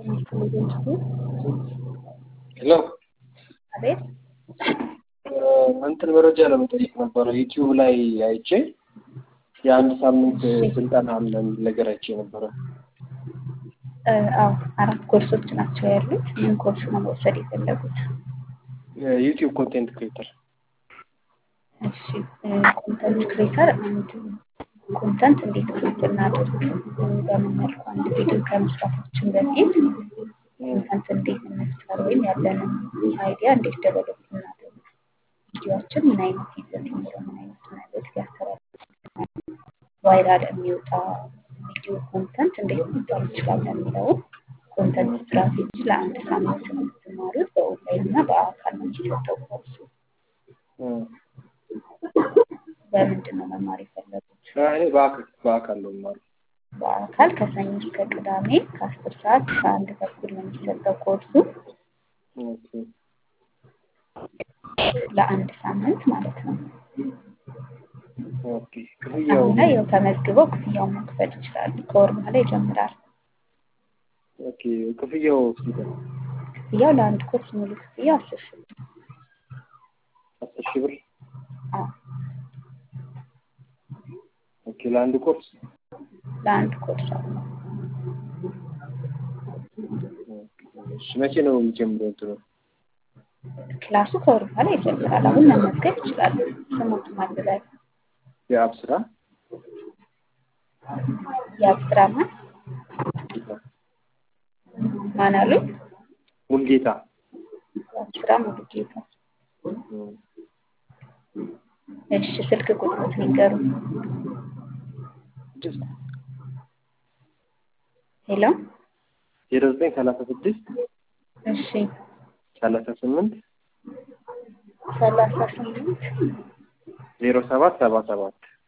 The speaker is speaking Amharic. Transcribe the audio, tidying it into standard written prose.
ሄሎ አቤት እንትን መረጃ ለመጠየቅ ነበር። ዩቲዩብ ላይ አይቼ የአንድ ሳምንት ስልጠና አለ ነገር አይቼ ነበር። አዎ 4 ኮርሶች ናቸው ያሉት። ምን ኮርስ ነው መውሰድ የፈለጉት? ዩቲዩብ ኮንቴንት ክሬተር። እሺ ኮንተንት ክሬተር ኮንተንት እንዴት ክሬት እናድርግ፣ በምን መልኩ አንድ ቪዲዮ ከመስራታችን በፊት ኮንተንት እንዴት እንፍጠር ወይም ያለንን አይዲያ እንዴት ደቨሎፕ እናድርግ፣ ቪዲዮአችን ምን አይነት ይዘት ይኖረው፣ ምን አይነት መልዕክት ያስተላልፋል፣ ቫይራል የሚወጣ ቪዲዮ ኮንተንት እንዴት መፍጠር እንችላለን የሚለውን ኮንተንት ስትራቴጂ ለአንድ ሳምንት ነው የምትማሩት። በኦንላይን እና በአካል ነው የሚሰጠው ኮርሱ። በምንድን ነው መማር የፈለጉት? እኔ በአካል ነው የምማረው። በአካል ከሰኞ እስከ ቅዳሜ ከ10 ሰዓት እስከ 1 ተኩል ነው የሚሰጠው ኮርሱ ለአንድ ሳምንት ማለት ነው። ኦኬ ክፍያው አሁን ላይ ያው ተመዝግበው ክፍያውን መክፈል ይችላሉ። ከወር በኋላ ይጀምራል። ኦኬ ክፍያው ስንት ነው? ክፍያው ለአንድ ኮርስ ሙሉ ክፍያ 10,000 ብር። 10,000 ብር? አዎ ኦኬ ለአንድ ኮርስ? ለአንድ ኮርስ። እሺ መቼ ነው የሚጀምረው እንትኑ? ክላሱ ከወር በኋላ ይጀምራል። አሁን መመዝገብ ይችላሉ። ስሙት ማለላይ የአብስራ የአብስራ ማን አሉ? ሙልጌታ። የአብስራ ሙልጌታ። እሺ ስልክ ቁጥሩን ንገሩ። ሄሎ 0936 እሺ 38 38 0777